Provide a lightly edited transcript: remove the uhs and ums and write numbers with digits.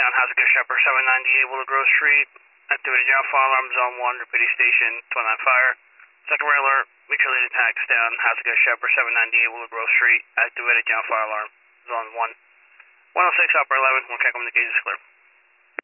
down, how's it go, Shepherd 798 Willow Grove Street. Activated ground fire alarm, zone 1, repeating station, 29 fire. Secondary alert, weak related attacks down, how's it go, Shepherd 798 Willow Grove Street. Activated ground fire alarm, zone 1. 106, upper 11, we'll check on the gauges clear.